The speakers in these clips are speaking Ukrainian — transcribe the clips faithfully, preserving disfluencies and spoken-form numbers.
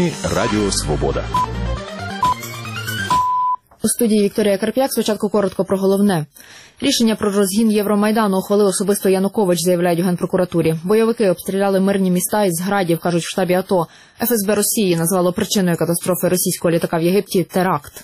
Новини Радіо Свобода. У студії Вікторія Карп'як. Спочатку коротко про головне. Рішення про розгін Євромайдану ухвалив особисто Янукович, заявляють у Генпрокуратурі. Бойовики обстріляли мирні міста із градів, кажуть в штабі АТО. Еф Ес Бе Росії назвало причиною катастрофи російського літака в Єгипті теракт.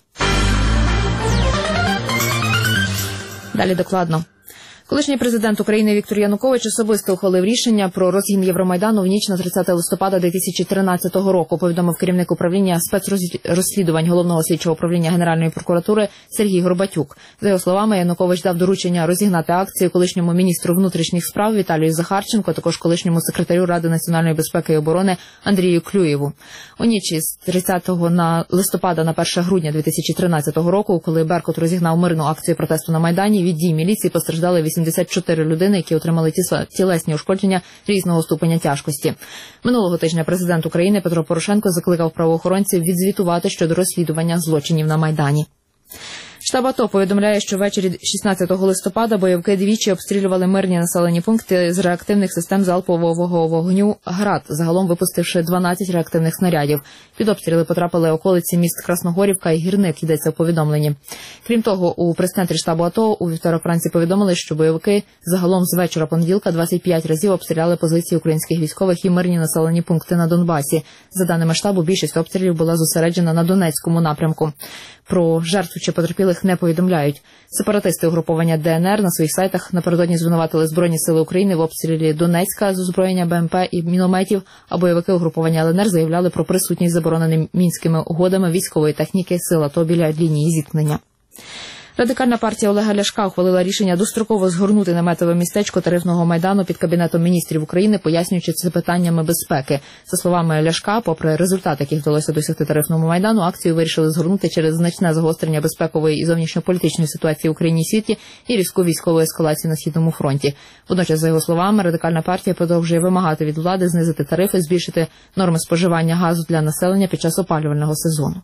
Далі докладно. Колишній президент України Віктор Янукович особисто ухвалив рішення про розгін Євромайдану в ніч на тридцяте листопада дві тисячі тринадцятого року, повідомив керівник управління спецрозслідувань Головного слідчого управління Генеральної прокуратури Сергій Горбатюк. За його словами, Янукович дав доручення розігнати акцію колишньому міністру внутрішніх справ Віталію Захарченку, а також колишньому секретарю Ради національної безпеки і оборони Андрію Клюєву. У ніч із тридцятого листопада на перше грудня дві тисячі тринадцятого року, коли Беркут розігнав мирну акцію протесту на Майдані, від дій міліції постраждали вісімдесят чотири людини, які отримали тілесні ушкодження різного ступеня тяжкості. Минулого тижня президент України Петро Порошенко закликав правоохоронців відзвітувати щодо розслідування злочинів на Майдані. Штаб АТО повідомляє, що ввечері шістнадцятого листопада бойовики двічі обстрілювали мирні населені пункти з реактивних систем залпового вогню «Град», загалом випустивши дванадцять реактивних снарядів. Під обстріли потрапили околиці міст Красногорівка і Гірник, йдеться в повідомленні. Крім того, у прес-центрі штабу АТО у вівторок вранці повідомили, що бойовики загалом з вечора понеділка двадцять п'ять разів обстріляли позиції українських військових і мирні населені пункти на Донбасі. За даними штабу, більшість обстрілів була зосереджена на Донецькому напрямку. Про жертв чи потерпілих не повідомляють. Сепаратисти угруповання Де Ен Ер на своїх сайтах напередодні звинуватили Збройні сили України в обстрілі Донецька з озброєння Бе Ем Пе і мінометів, а бойовики угруповання Ер Ен Ер заявляли про присутність забороненими мінськими угодами військової техніки сил АТО біля лінії зіткнення. Радикальна партія Олега Ляшка ухвалила рішення достроково згорнути наметове містечко Тарифного Майдану під Кабінетом міністрів України, пояснюючи це питаннями безпеки. За словами Ляшка, попри результат, яких вдалося досягти Тарифному Майдану, акцію вирішили згорнути через значне загострення безпекової і зовнішньополітичної ситуації в Україні і світі і різку військову ескалацію на Східному фронті. Водночас, за його словами, Радикальна партія продовжує вимагати від влади знизити тарифи, збільшити норми споживання газу для населення під час опалювального сезону.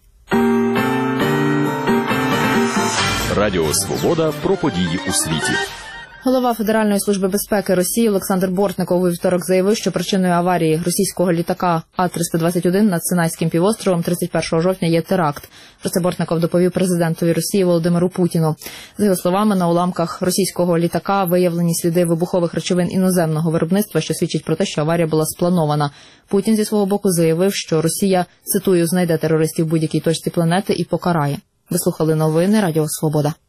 Радіо Свобода про події у світі. Голова Федеральної служби безпеки Росії Олександр Бортников у вівторок заявив, що причиною аварії російського літака А триста двадцять один над Синайським півостровом тридцять першого жовтня є теракт. Про це Бортников доповів президентові Росії Володимиру Путіну. За його словами, на уламках російського літака виявлені сліди вибухових речовин іноземного виробництва, що свідчить про те, що аварія була спланована. Путін зі свого боку заявив, що Росія, цитую, знайде терористів в будь-якій точці планети і покарає. Ви слухали новини Радіо Свобода.